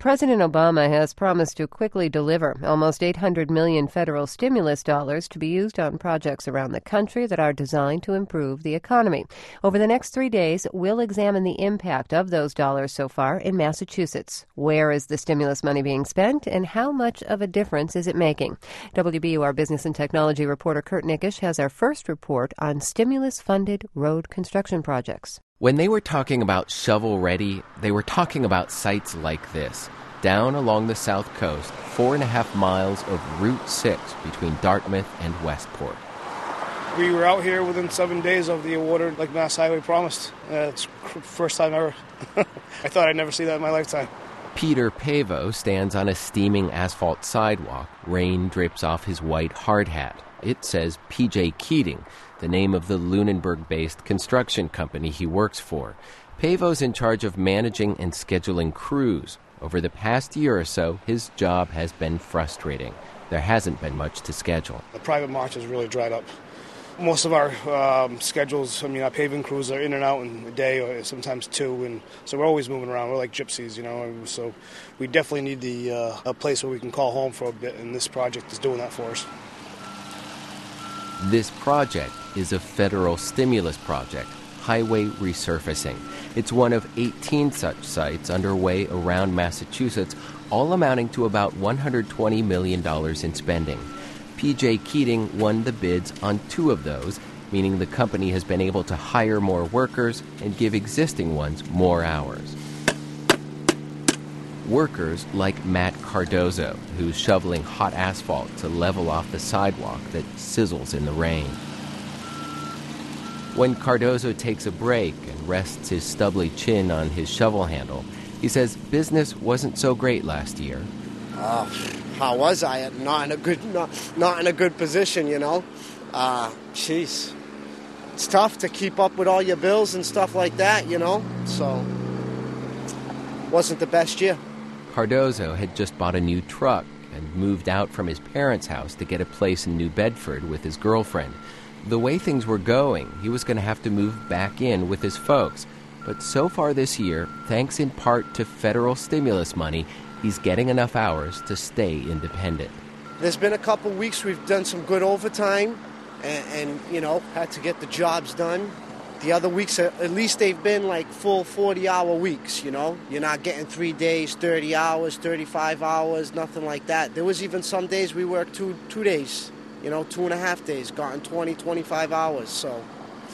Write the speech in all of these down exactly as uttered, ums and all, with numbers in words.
President Obama has promised to quickly deliver almost eight hundred million dollars federal stimulus dollars to be used on projects around the country that are designed to improve the economy. Over the next three days, we'll examine the impact of those dollars so far in Massachusetts. Where is the stimulus money being spent, and how much of a difference is it making? W B U R Business and Technology reporter Kurt Nickish has our first report on stimulus-funded road construction projects. When they were talking about shovel-ready, they were talking about sites like this. Down along the south coast, four and a half miles of Route six between Dartmouth and Westport. We were out here within seven days of the award, like Mass Highway promised. Uh, it's first time ever. I thought I'd never see that in my lifetime. Peter Pavo stands on a steaming asphalt sidewalk. Rain drips off his white hard hat. It says P J Keating, the name of the Lunenburg-based construction company he works for. Pavo's in charge of managing and scheduling crews. Over the past year or so, his job has been frustrating. There hasn't been much to schedule. The private march has really dried up. Most of our um, schedules, I mean, our paving crews are in and out in a day or sometimes two, and so we're always moving around. We're like gypsies, you know, so we definitely need the uh, a place where we can call home for a bit, and this project is doing that for us. This project is a federal stimulus project, highway resurfacing. It's one of eighteen such sites underway around Massachusetts, all amounting to about one hundred twenty million dollars in spending. P J Keating won the bids on two of those, meaning the company has been able to hire more workers and give existing ones more hours. Workers like Matt Cardozo, who's shoveling hot asphalt to level off the sidewalk that sizzles in the rain. When Cardozo takes a break and rests his stubbly chin on his shovel handle, he says business wasn't so great last year. Uh, how was I? Not in a good, not, not in a good position, you know. Uh, jeez, it's tough to keep up with all your bills and stuff like that, you know. So, wasn't the best year. Cardozo had just bought a new truck and moved out from his parents' house to get a place in New Bedford with his girlfriend. The way things were going, he was going to have to move back in with his folks. But so far this year, thanks in part to federal stimulus money, he's getting enough hours to stay independent. There's been a couple weeks we've done some good overtime and, and, you know, had to get the jobs done. The other weeks, at least they've been like full forty-hour weeks, you know. You're not getting three days, thirty hours, thirty-five hours, nothing like that. There was even some days we worked two two days, you know, two and a half days, gotten twenty, twenty-five hours. So,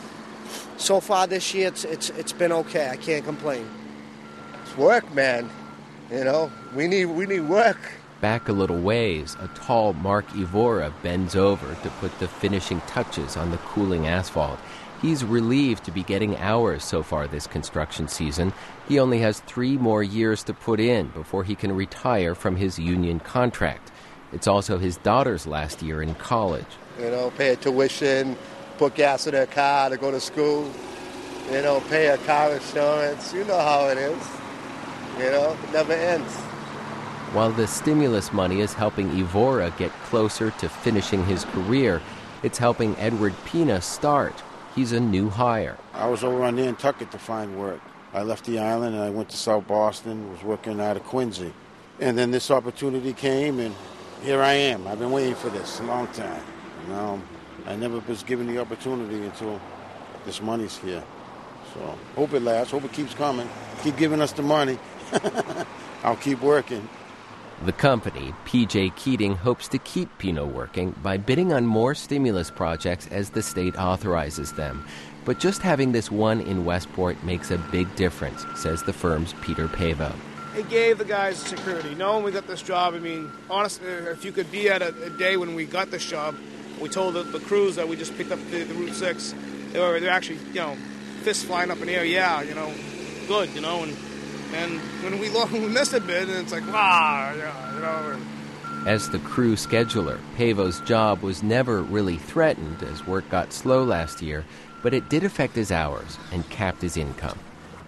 so far this year, it's it's it's been okay. I can't complain. It's work, man. You know, we need we need work. Back a little ways, a tall Mark Ivora bends over to put the finishing touches on the cooling asphalt. He's relieved to be getting hours so far this construction season. He only has three more years to put in before he can retire from his union contract. It's also his daughter's last year in college. You know, pay a tuition, put gas in her car to go to school, you know, pay her car insurance. You know how it is. You know, it never ends. While the stimulus money is helping Ivora get closer to finishing his career, it's helping Edward Pina start. He's a new hire. I was over on Nantucket to find work. I left the island and I went to South Boston, was working out of Quincy. And then this opportunity came and here I am. I've been waiting for this a long time. You know, I never was given the opportunity until this money's here. So hope it lasts, hope it keeps coming. Keep giving us the money. I'll keep working. The company, P J Keating, hopes to keep Pino working by bidding on more stimulus projects as the state authorizes them. But just having this one in Westport makes a big difference, says the firm's Peter Pavo. It gave the guys security. Knowing we got this job, I mean, honestly, if you could be at a, a day when we got this job, we told the, the crews that we just picked up the, the Route six, they were they're actually, you know, fists flying up in the air, yeah, you know, good, you know, and And when we, we missed a bit, and it's like, ah, yeah, you know. As the crew scheduler, Pavo's job was never really threatened as work got slow last year, but it did affect his hours and capped his income.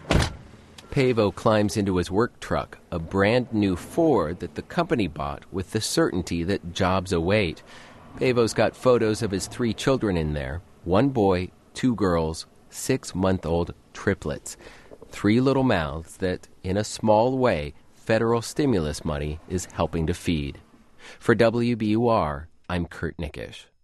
Pavo climbs into his work truck, a brand new Ford that the company bought with the certainty that jobs await. Pavo's got photos of his three children in there, one boy, two girls, six-month-old triplets. Three little mouths that, in a small way, federal stimulus money is helping to feed. For W B U R, I'm Kurt Nickish.